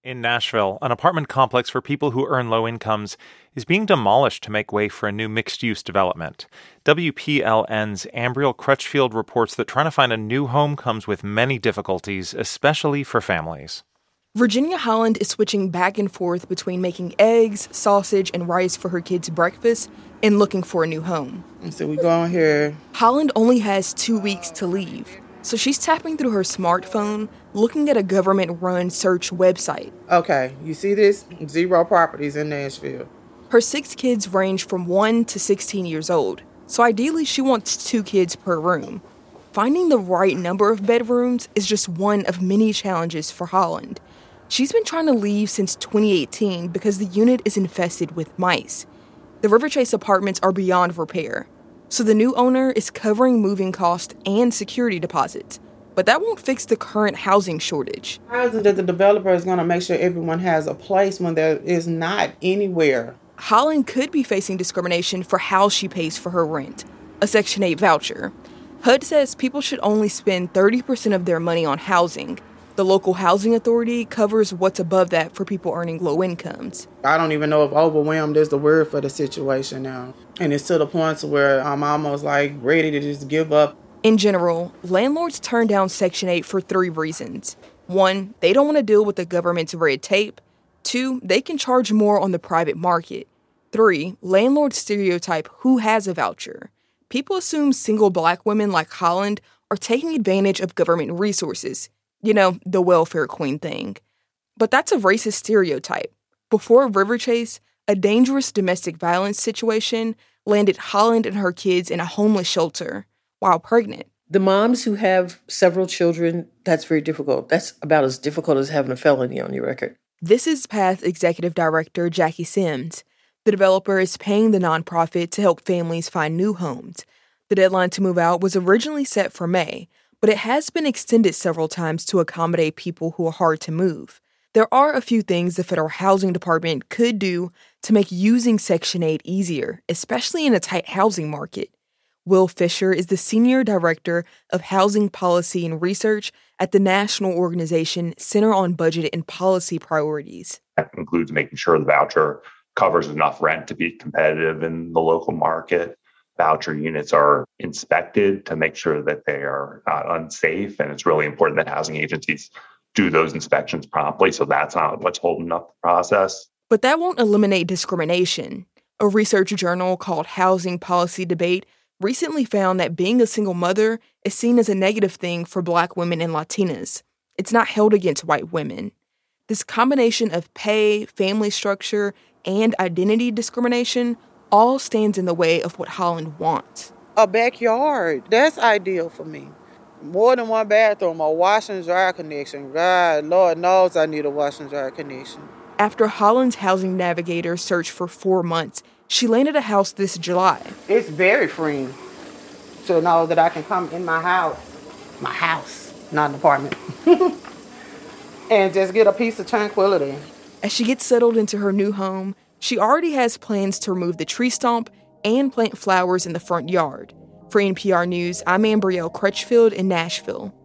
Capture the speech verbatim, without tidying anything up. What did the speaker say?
In Nashville, an apartment complex for people who earn low incomes is being demolished to make way for a new mixed-use development. W P L N's Ambriel Crutchfield reports that trying to find a new home comes with many difficulties, especially for families. Virginia Holland is switching back and forth between making eggs, sausage, and rice for her kids' breakfast and looking for a new home. So we go on here. Holland only has two weeks to leave, so she's tapping through her smartphone, looking at a government-run search website. Okay, you see this? Zero properties in Nashville. Her six kids range from one to sixteen years old, so ideally she wants two kids per room. Finding the right number of bedrooms is just one of many challenges for Holland. She's been trying to leave since twenty eighteen because the unit is infested with mice. The Riverchase apartments are beyond repair, so the new owner is covering moving costs and security deposits. But that won't fix the current housing shortage. How is it that the developer is going to make sure everyone has a place when there is not anywhere? Holland could be facing discrimination for how she pays for her rent, a Section eight voucher. H U D says people should only spend thirty percent of their money on housing. The local housing authority covers what's above that for people earning low incomes. I don't even know if overwhelmed is the word for the situation now. And it's to the point where I'm almost like ready to just give up. In general, landlords turn down Section eight for three reasons. One, they don't want to deal with the government's red tape. Two, they can charge more on the private market. Three, landlords stereotype who has a voucher. People assume single black women like Holland are taking advantage of government resources. You know, the welfare queen thing. But that's a racist stereotype. Before Riverchase, a dangerous domestic violence situation landed Holland and her kids in a homeless shelter while pregnant. The moms who have several children, that's very difficult. That's about as difficult as having a felony on your record. This is Path Executive Director Jackie Sims. The developer is paying the nonprofit to help families find new homes. The deadline to move out was originally set for May, but it has been extended several times to accommodate people who are hard to move. There are a few things the Federal Housing Department could do to make using Section eight easier, especially in a tight housing market. Will Fisher is the Senior Director of Housing Policy and Research at the national organization Center on Budget and Policy Priorities. That includes making sure the voucher covers enough rent to be competitive in the local market. Voucher units are inspected to make sure that they are not unsafe, and it's really important that housing agencies do those inspections promptly, so that's not what's holding up the process. But that won't eliminate discrimination. A research journal called Housing Policy Debate recently found that being a single mother is seen as a negative thing for Black women and Latinas. It's not held against white women. This combination of pay, family structure, and identity discrimination all stands in the way of what Holland wants. A backyard, that's ideal for me. More than one bathroom, a wash and dryer connection. God, Lord knows I need a wash and dryer connection. After Holland's housing navigator searched for four months, she landed a house this July. It's very freeing to know that I can come in my house, my house, not an apartment, and just get a piece of tranquility. As she gets settled into her new home, she already has plans to remove the tree stump and plant flowers in the front yard. For N P R News, I'm Ambriel Crutchfield in Nashville.